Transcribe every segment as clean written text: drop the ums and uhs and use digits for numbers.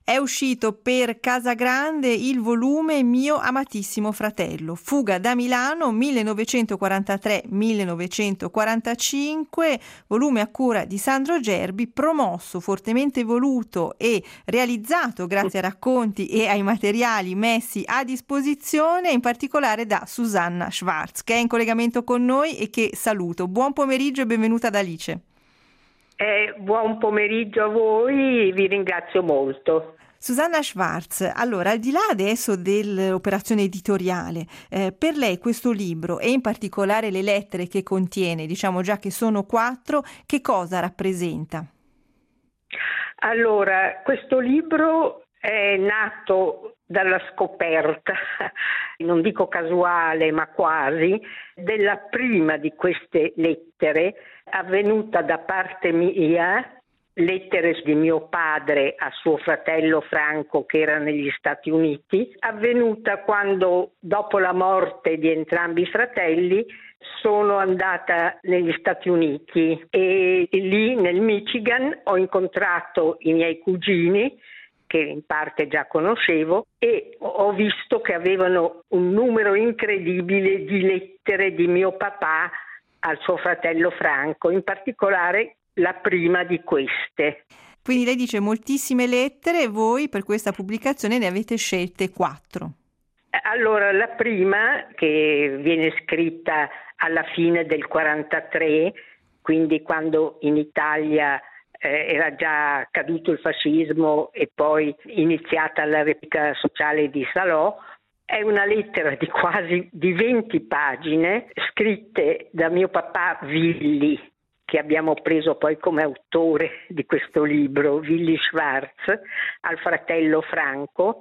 È uscito per Casagrande il volume Mio amatissimo fratello, Fuga da Milano 1943-1945, volume a cura di Sandro Gerbi, promosso, fortemente voluto e realizzato grazie ai racconti e ai materiali messi a disposizione, in particolare da Susanna Schwarz, che è in collegamento con noi e che saluto. Buon pomeriggio e benvenuta ad Alice. Buon pomeriggio a voi, vi ringrazio molto. Susanna Schwarz, allora, al di là adesso dell'operazione editoriale, per lei questo libro e in particolare le lettere che contiene, diciamo già che sono 4, che cosa rappresenta? Allora, questo libro è nato dalla scoperta, non dico casuale ma quasi, della prima di queste lettere avvenuta da parte mia, lettere di mio padre a suo fratello Franco che era negli Stati Uniti, avvenuta quando dopo la morte di entrambi i fratelli sono andata negli Stati Uniti e lì nel Michigan ho incontrato i miei cugini che in parte già conoscevo e ho visto che avevano un numero incredibile di lettere di mio papà al suo fratello Franco, in particolare la prima di queste. Quindi lei dice moltissime lettere e voi per questa pubblicazione ne avete scelte 4. Allora, la prima, che viene scritta alla fine del 43, quindi quando in Italia era già caduto il fascismo e poi iniziata la Repubblica Sociale di Salò, è una lettera di quasi 20 pagine scritte da mio papà Willy, che abbiamo preso poi come autore di questo libro, Willy Schwarz, al fratello Franco,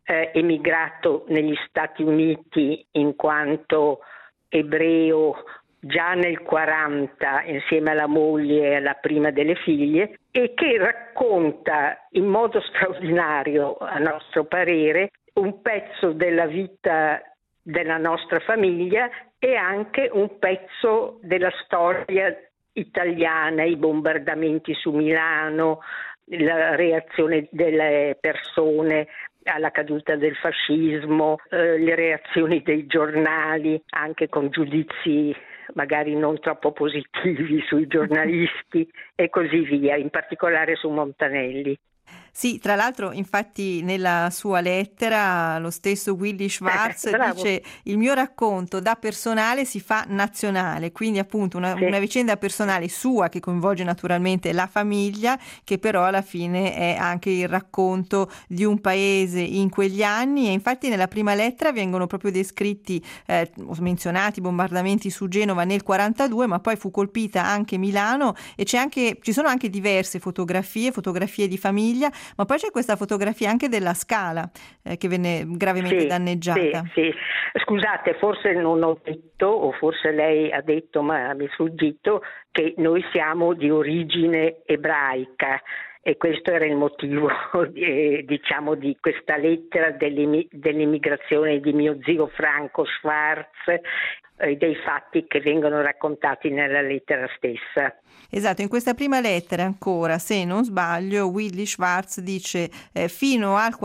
emigrato negli Stati Uniti in quanto ebreo già nel 40 insieme alla moglie e alla prima delle figlie, e che racconta in modo straordinario, a nostro parere, un pezzo della vita della nostra famiglia e anche un pezzo della storia italiana, i bombardamenti su Milano, la reazione delle persone alla caduta del fascismo, le reazioni dei giornali, anche con giudizi magari non troppo positivi sui giornalisti e così via, in particolare su Montanelli. Sì, tra l'altro, infatti, nella sua lettera lo stesso Willy Schwarz dice: il mio racconto da personale si fa nazionale, quindi appunto una vicenda personale sua che coinvolge naturalmente la famiglia, che però alla fine è anche il racconto di un paese in quegli anni. E infatti nella prima lettera vengono proprio descritti, ho menzionati i bombardamenti su Genova nel 42, ma poi fu colpita anche Milano e ci sono anche diverse fotografie di famiglia. Ma poi c'è questa fotografia anche della Scala che venne gravemente danneggiata. Sì. Scusate, forse non ho detto, o forse lei ha detto, ma mi è sfuggito, che noi siamo di origine ebraica. E questo era il motivo, diciamo, di questa lettera dell'immigrazione di mio zio Franco Schwarz e dei fatti che vengono raccontati nella lettera stessa. Esatto, in questa prima lettera ancora, se non sbaglio, Willy Schwarz dice fino al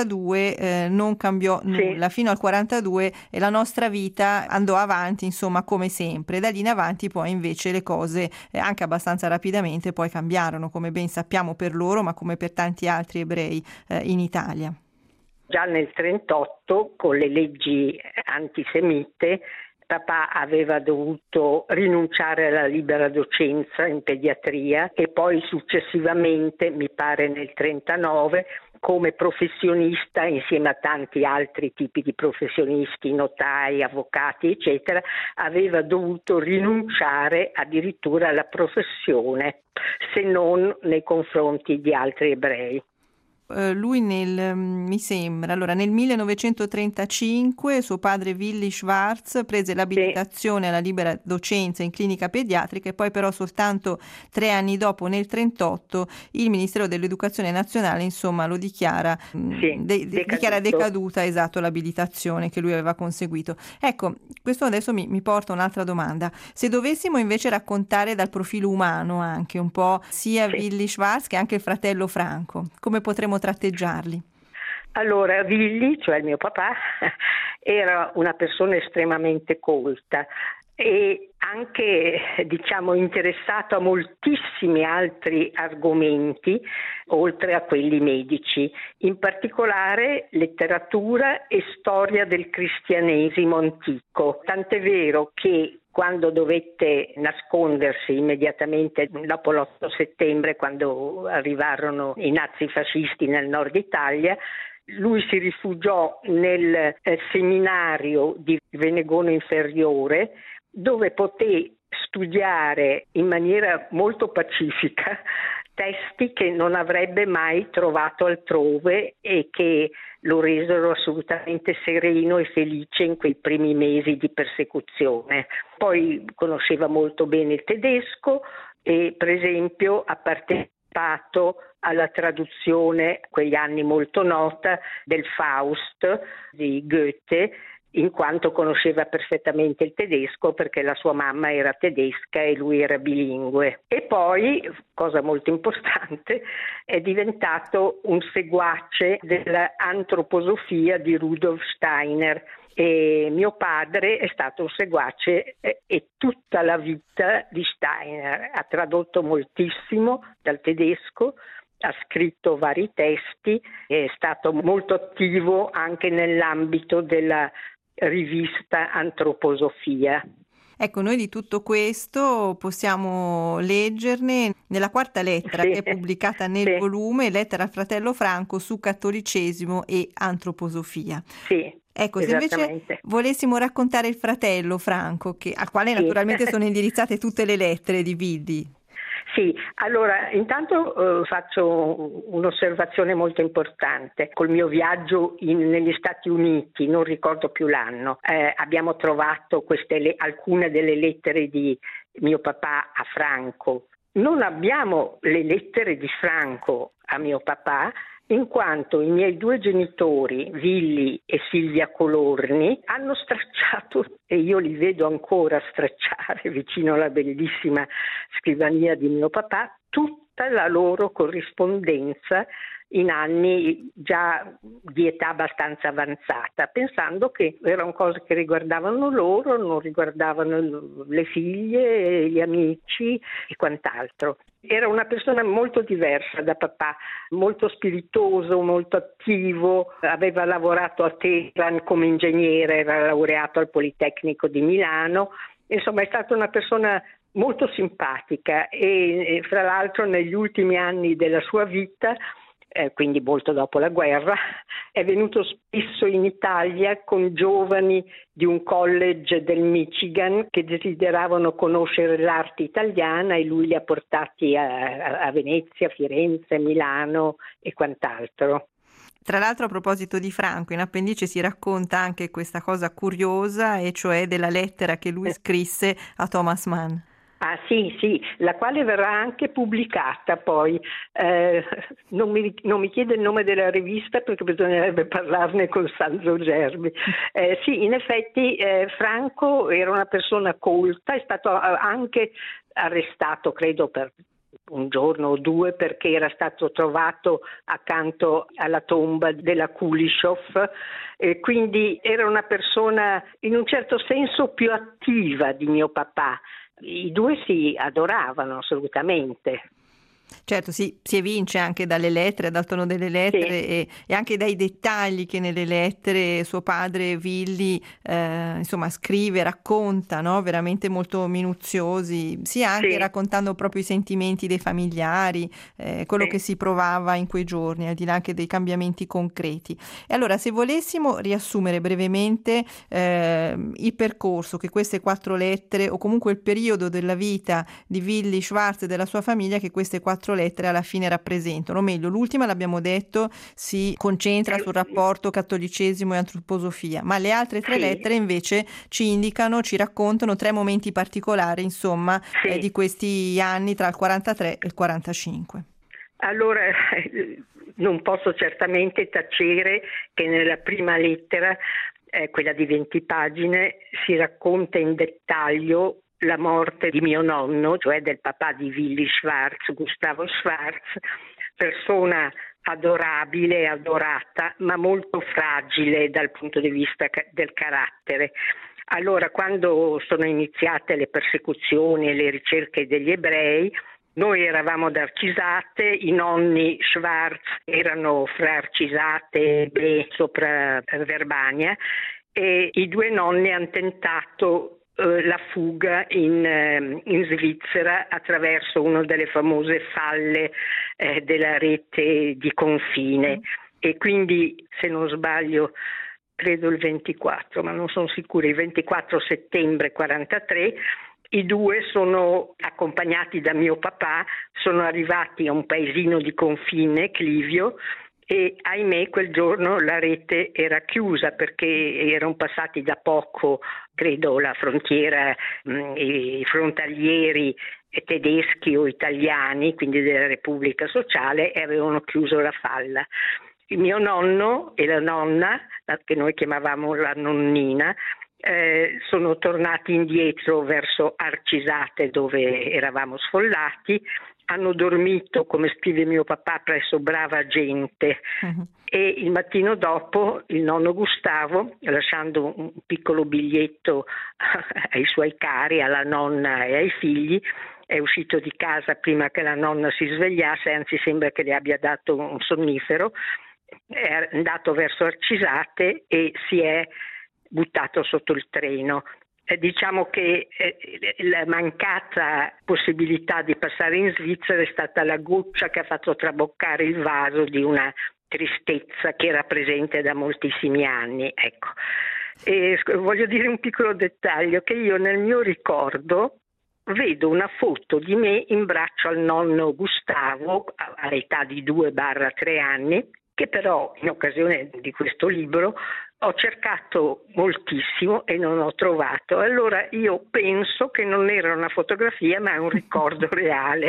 42 non cambiò nulla, fino al 42 la nostra vita andò avanti, insomma, come sempre. Da lì in avanti poi invece le cose anche abbastanza rapidamente poi cambiarono, come ben sappiamo per loro, ma come per tanti altri ebrei in Italia. Già nel 1938, con le leggi antisemite, papà aveva dovuto rinunciare alla libera docenza in pediatria e poi successivamente, mi pare nel 1939, come professionista insieme a tanti altri tipi di professionisti, notai, avvocati, eccetera, aveva dovuto rinunciare addirittura alla professione, se non nei confronti di altri ebrei. Lui mi sembra, allora nel 1935 suo padre Willy Schwarz prese l'abilitazione alla libera docenza in clinica pediatrica e poi però soltanto 3 anni dopo, nel 1938, il Ministero dell'Educazione Nazionale, insomma, lo dichiara, dichiara decaduta, esatto, l'abilitazione che lui aveva conseguito. Ecco, questo adesso mi porta a un'altra domanda. Se dovessimo invece raccontare dal profilo umano anche un po' sia Willy Schwarz che anche il fratello Franco, come potremmo possiamo tratteggiarli? Allora, Willy, cioè il mio papà, era una persona estremamente colta e anche, interessato a moltissimi altri argomenti, oltre a quelli medici, in particolare letteratura e storia del cristianesimo antico. Tant'è vero che quando dovette nascondersi immediatamente dopo l'8 settembre, quando arrivarono i nazifascisti nel nord Italia, lui si rifugiò nel seminario di Venegono Inferiore, dove poté studiare in maniera molto pacifica testi che non avrebbe mai trovato altrove e che lo resero assolutamente sereno e felice in quei primi mesi di persecuzione. Poi conosceva molto bene il tedesco e, per esempio, ha partecipato alla traduzione, quegli anni molto nota, del Faust di Goethe, in quanto conosceva perfettamente il tedesco perché la sua mamma era tedesca e lui era bilingue. E poi, cosa molto importante, è diventato un seguace dell'antroposofia di Rudolf Steiner. E mio padre è stato un seguace e tutta la vita di Steiner. Ha tradotto moltissimo dal tedesco, ha scritto vari testi, è stato molto attivo anche nell'ambito della rivista Antroposofia. Ecco, noi di tutto questo possiamo leggerne nella quarta lettera che è pubblicata nel volume Lettera al fratello Franco su cattolicesimo e antroposofia. Sì. Ecco, se invece volessimo raccontare il fratello Franco, al quale naturalmente sono indirizzate tutte le lettere di Willy. Sì, allora intanto faccio un'osservazione molto importante. Col mio viaggio negli Stati Uniti, non ricordo più l'anno, abbiamo trovato alcune delle lettere di mio papà a Franco. Non abbiamo le lettere di Franco a mio papà, in quanto i miei due genitori, Willy e Silvia Colorni, hanno stracciato, e io li vedo ancora stracciare vicino alla bellissima scrivania di mio papà, tutta la loro corrispondenza in anni già di età abbastanza avanzata, pensando che erano cose che riguardavano loro, non riguardavano le figlie, gli amici e quant'altro. Era una persona molto diversa da papà, molto spiritoso, molto attivo, aveva lavorato a Teheran come ingegnere, era laureato al Politecnico di Milano, insomma è stata una persona molto simpatica e fra l'altro negli ultimi anni della sua vita, quindi molto dopo la guerra, è venuto spesso in Italia con giovani di un college del Michigan che desideravano conoscere l'arte italiana e lui li ha portati a Venezia, Firenze, Milano e quant'altro. Tra l'altro, a proposito di Franco, in appendice si racconta anche questa cosa curiosa, e cioè della lettera che lui scrisse a Thomas Mann. Ah sì, la quale verrà anche pubblicata poi. Non mi chiede il nome della rivista perché bisognerebbe parlarne con Sandro Gerbi. Sì, in effetti Franco era una persona colta, è stato anche arrestato, credo, per un giorno o due perché era stato trovato accanto alla tomba della Kuleshov, quindi era una persona in un certo senso più attiva di mio papà. I due si adoravano assolutamente. Certo, si evince anche dalle lettere, dal tono delle lettere, sì, e anche dai dettagli che nelle lettere suo padre Willy scrive, racconta, no? Veramente molto minuziosi, sia anche raccontando proprio i sentimenti dei familiari, quello che si provava in quei giorni, al di là anche dei cambiamenti concreti. E allora, se volessimo riassumere brevemente il percorso che queste 4 lettere, o comunque il periodo della vita di Willy Schwarz e della sua famiglia, che queste 4 lettere alla fine rappresentano, o meglio, l'ultima, l'abbiamo detto, si concentra sul rapporto cattolicesimo e antroposofia, ma le altre 3 lettere invece ci indicano, ci raccontano 3 momenti particolari, insomma, di questi anni tra il 43 e il 45. Allora, non posso certamente tacere che nella prima lettera, quella di 20 pagine, si racconta in dettaglio la morte di mio nonno, cioè del papà di Willy Schwarz, Gustavo Schwarz, persona adorabile, adorata, ma molto fragile dal punto di vista del carattere. Allora, quando sono iniziate le persecuzioni e le ricerche degli ebrei, noi eravamo ad Arcisate, i nonni Schwarz erano fra Arcisate e sopra Verbania, e i due nonni hanno tentato la fuga in Svizzera attraverso una delle famose falle della rete di confine, e quindi, se non sbaglio, credo il 24, ma non sono sicura, il 24 settembre 43, i due sono accompagnati da mio papà, sono arrivati a un paesino di confine, Clivio, e ahimè quel giorno la rete era chiusa perché erano passati da poco, credo, la frontiera, i frontalieri tedeschi o italiani, quindi della Repubblica Sociale, e avevano chiuso la falla. Il mio nonno e la nonna, che noi chiamavamo la nonnina, sono tornati indietro verso Arcisate, dove eravamo sfollati, hanno dormito, come scrive mio papà, presso brava gente, e il mattino dopo il nonno Gustavo, lasciando un piccolo biglietto ai suoi cari, alla nonna e ai figli, è uscito di casa prima che la nonna si svegliasse, anzi sembra che le abbia dato un sonnifero, è andato verso Arcisate e si è buttato sotto il treno. Diciamo che la mancata possibilità di passare in Svizzera è stata la goccia che ha fatto traboccare il vaso di una tristezza che era presente da moltissimi anni. Ecco. E voglio dire un piccolo dettaglio, che io nel mio ricordo vedo una foto di me in braccio al nonno Gustavo all'età di 2-3 anni, che però in occasione di questo libro ho cercato moltissimo e non ho trovato. Allora io penso che non era una fotografia ma un ricordo reale.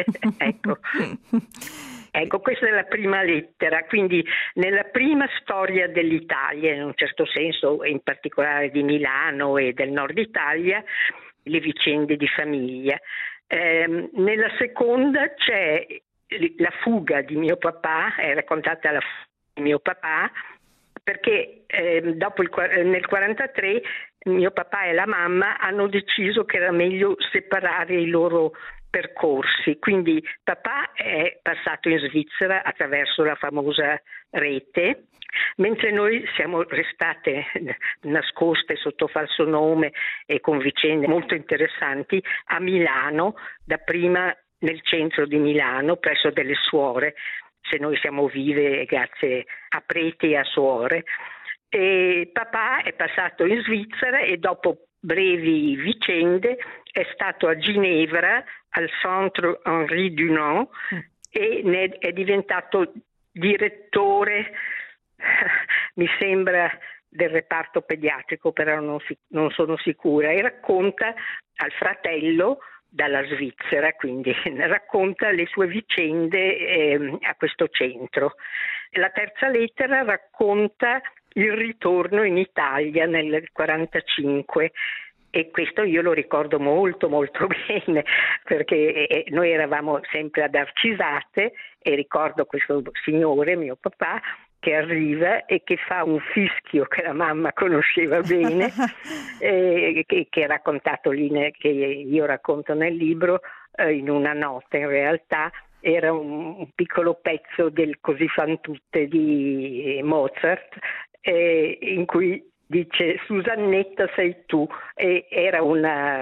Ecco, questa è la prima lettera, quindi nella prima storia dell'Italia, in un certo senso, in particolare di Milano e del nord Italia, le vicende di famiglia. Nella seconda c'è la fuga di mio papà, è raccontata la fuga di mio papà, perché dopo nel 43 mio papà e la mamma hanno deciso che era meglio separare i loro percorsi, quindi papà è passato in Svizzera attraverso la famosa rete, mentre noi siamo restate nascoste sotto falso nome e con vicende molto interessanti a Milano, dapprima nel centro di Milano presso delle suore, se noi siamo vive grazie a preti e a suore, e papà è passato in Svizzera e dopo brevi vicende è stato a Ginevra al Centre Henri Dunant e ne è diventato direttore, mi sembra, del reparto pediatrico, però non sono sicura, e racconta al fratello dalla Svizzera, quindi racconta le sue vicende a questo centro. La terza lettera racconta il ritorno in Italia nel 1945 e questo io lo ricordo molto molto bene, perché noi eravamo sempre ad Arcisate e ricordo questo signore, mio papà, che arriva e che fa un fischio che la mamma conosceva bene, che ha raccontato lì, che io racconto nel libro, in una nota in realtà. Era un piccolo pezzo del Così fan tutte di Mozart, in cui dice Susannetta sei tu, e era una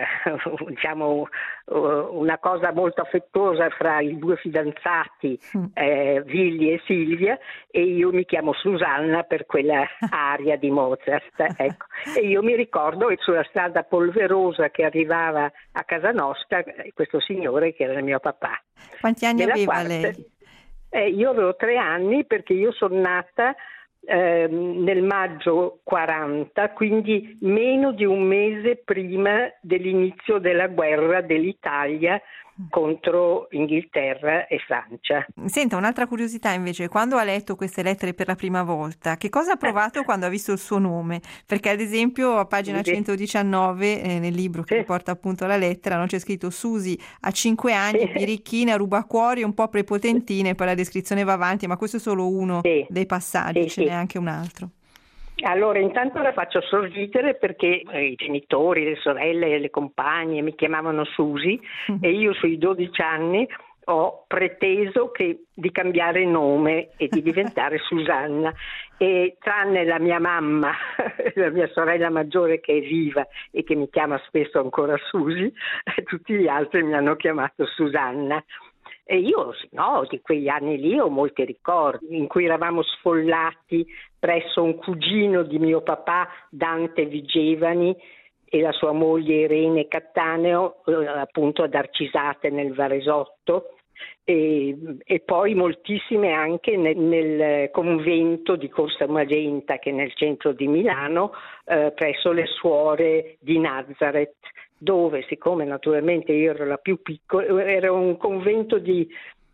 cosa molto affettuosa fra i due fidanzati, Willy e Silvia, e io mi chiamo Susanna per quella aria di Mozart, ecco. E io mi ricordo sulla strada polverosa che arrivava a casa nostra questo signore che era il mio papà. Quanti anni aveva lei? Io avevo 3 anni perché io sono nata nel maggio 40, quindi meno di un mese prima dell'inizio della guerra dell'Italia contro Inghilterra e Francia. Senta, un'altra curiosità invece, quando ha letto queste lettere per la prima volta, che cosa ha provato quando ha visto il suo nome? Perché ad esempio a pagina 119 nel libro che riporta appunto la lettera, c'è scritto: Susi ha 5 anni, birichina, rubacuori, un po' prepotentina, e poi la descrizione va avanti, ma questo è solo uno dei passaggi, ce n'è anche un altro. Allora, intanto la faccio sorridere perché i genitori, le sorelle, le compagne mi chiamavano Susi e io sui 12 anni ho preteso di cambiare nome e di diventare Susanna, e tranne la mia mamma, la mia sorella maggiore che è viva e che mi chiama spesso ancora Susi, tutti gli altri mi hanno chiamato Susanna. E io di quegli anni lì ho molti ricordi in cui eravamo sfollati presso un cugino di mio papà, Dante Vigevani, e la sua moglie Irene Cattaneo, appunto ad Arcisate nel Varesotto, e poi moltissime anche nel convento di Corsa Magenta, che è nel centro di Milano, presso le suore di Nazareth, dove, siccome naturalmente io ero la più piccola, era un convento di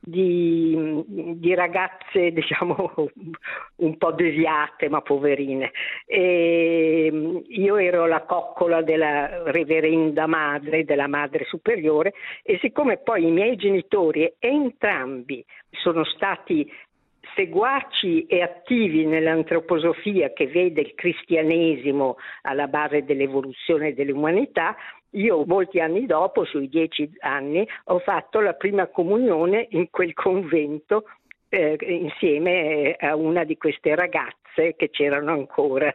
ragazze, diciamo, un po' deviate ma poverine, e io ero la coccola della reverenda madre, della madre superiore, e siccome poi i miei genitori entrambi sono stati seguaci e attivi nell'antroposofia che vede il cristianesimo alla base dell'evoluzione dell'umanità, io molti anni dopo, sui 10 anni, ho fatto la prima comunione in quel convento insieme a una di queste ragazze che c'erano ancora.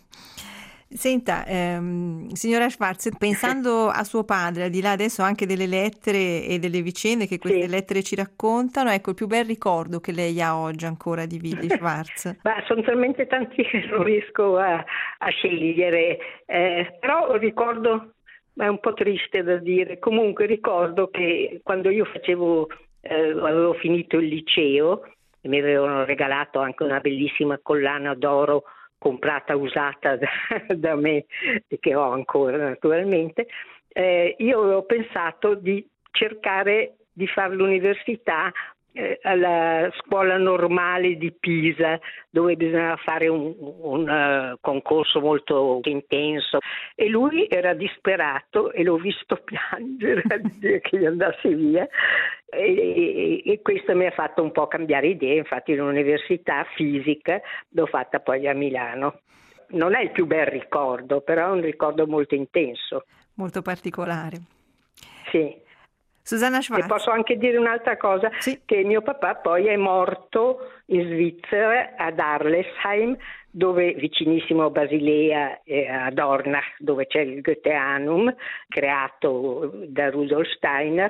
Senta, signora Schwarz, pensando a suo padre, al di là adesso anche delle lettere e delle vicende che queste lettere ci raccontano, ecco il più bel ricordo che lei ha oggi ancora di Willy Schwarz. Sono talmente tanti che non riesco a scegliere, però ricordo, è un po' triste da dire, comunque ricordo che quando io avevo finito il liceo, e mi avevano regalato anche una bellissima collana d'oro comprata usata da me e che ho ancora naturalmente, io avevo pensato di cercare di fare l'università alla scuola normale di Pisa, dove bisognava fare un concorso molto intenso, e lui era disperato e l'ho visto piangere a dire che gli andassi via, e questo mi ha fatto un po' cambiare idea. Infatti l'università fisica l'ho fatta poi a Milano. Non è il più bel ricordo, però è un ricordo molto intenso. Molto particolare. Sì. Susanna Schwarz. E posso anche dire un'altra cosa, che mio papà poi è morto in Svizzera, ad Arlesheim, dove vicinissimo a Basilea e a Dornach, dove c'è il Goetheanum, creato da Rudolf Steiner,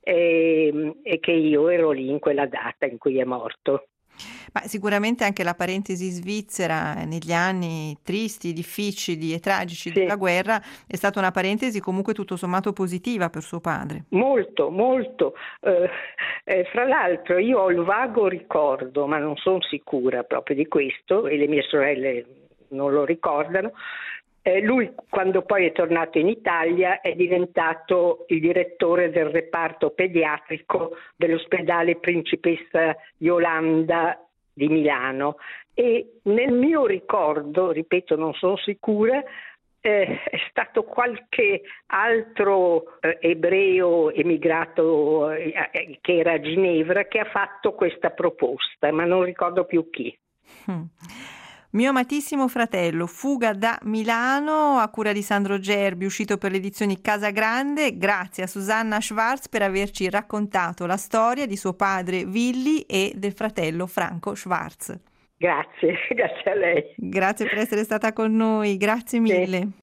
e che io ero lì in quella data in cui è morto. Ma sicuramente anche la parentesi svizzera negli anni tristi, difficili e tragici della guerra è stata una parentesi comunque tutto sommato positiva per suo padre. Molto, molto. Fra l'altro io ho il vago ricordo, ma non sono sicura proprio di questo, e le mie sorelle non lo ricordano. Lui, quando poi è tornato in Italia, è diventato il direttore del reparto pediatrico dell'ospedale Principessa Yolanda di Milano, e nel mio ricordo, ripeto, non sono sicura, è stato qualche altro ebreo emigrato che era a Ginevra che ha fatto questa proposta, ma non ricordo più chi. Mio amatissimo fratello, fuga da Milano, a cura di Sandro Gerbi, uscito per le edizioni Casa Grande. Grazie a Susanna Schwarz per averci raccontato la storia di suo padre Willy e del fratello Franco Schwarz. Grazie, grazie a lei. Grazie per essere stata con noi, grazie mille.